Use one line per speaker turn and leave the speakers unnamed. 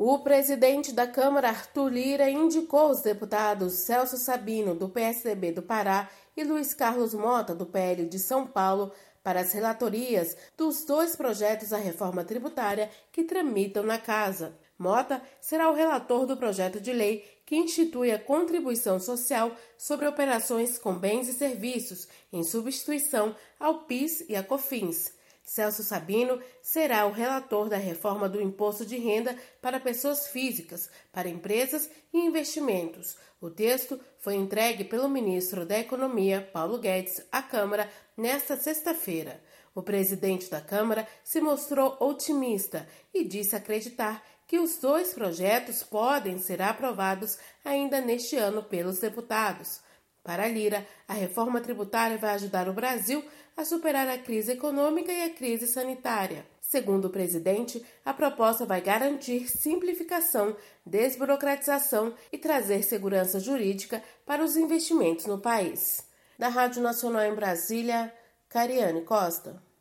O presidente da Câmara, Arthur Lira, indicou os deputados Celso Sabino, do PSDB do Pará, e Luiz Carlos Mota, do PL de São Paulo, para as relatorias dos 2 projetos da reforma tributária que tramitam na Casa. Mota será o relator do projeto de lei que institui a contribuição social sobre operações com bens e serviços, em substituição ao PIS e à COFINS. Celso Sabino será o relator da reforma do imposto de renda para pessoas físicas, para empresas e investimentos. O texto foi entregue pelo ministro da Economia, Paulo Guedes, à Câmara nesta sexta-feira. O presidente da Câmara se mostrou otimista e disse acreditar que os 2 projetos podem ser aprovados ainda neste ano pelos deputados. Para Lira, a reforma tributária vai ajudar o Brasil a superar a crise econômica e a crise sanitária. Segundo o presidente, a proposta vai garantir simplificação, desburocratização e trazer segurança jurídica para os investimentos no país. Da Rádio Nacional em Brasília, Cariane Costa.